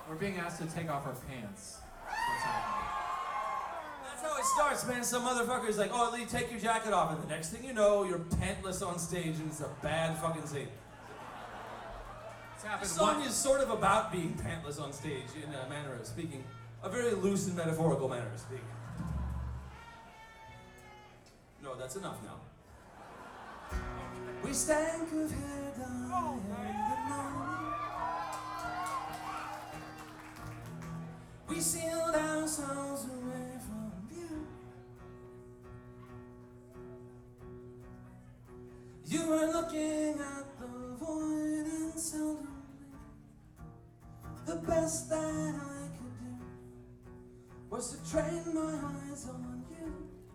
We're being asked to take off our pants. That's what's happening. That's how it starts, man. Some motherfucker's like, oh, Lee, take your jacket off. And the next thing you know, you're pantless on stage, and it's a bad fucking scene. It's The happened song once. is sort of about being pantless on stage, in a manner of speaking. A very loose and metaphorical manner of speaking. No, that's enough now. We stank of hair down in the morning. We sealed ourselves away from you. You were looking at the void and seldomly the best that I could do was to train my eyes on you.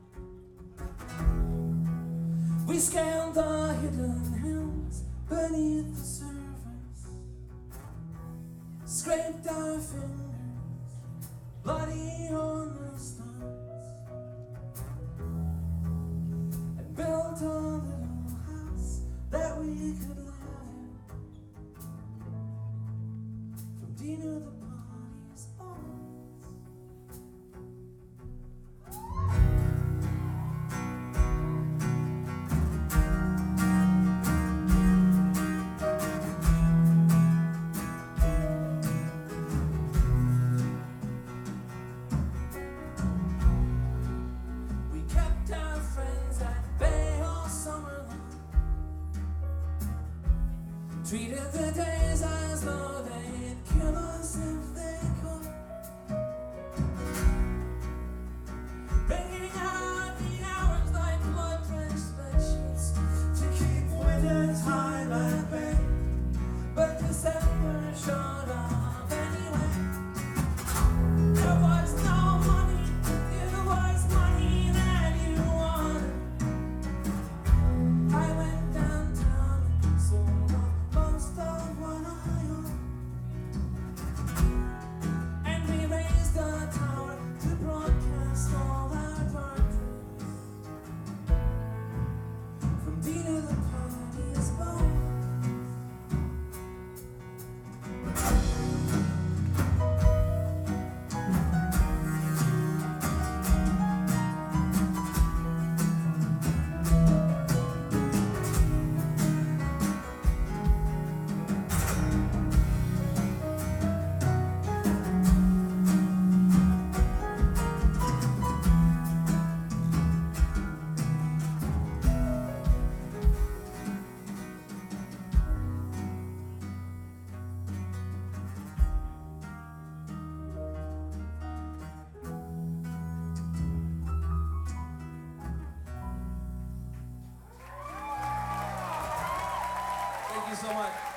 We scaled the hidden hills beneath the surface, scraped our fingers bloody on the stones, and built a little house that we could live in. From Dino the party's bones. We kept our friends at bay all summer long, treated the days as though they'd kill us if they could, banging out the hours like blood-drenched spreadsheets to keep winters high at bay. But December showed up anyway. There was no money, it was money that you wanted. I went downtown and sold off most of what I owned, and we raised a tower to broadcast all our dark dreams. From Dina the party's bones. Thank you so much.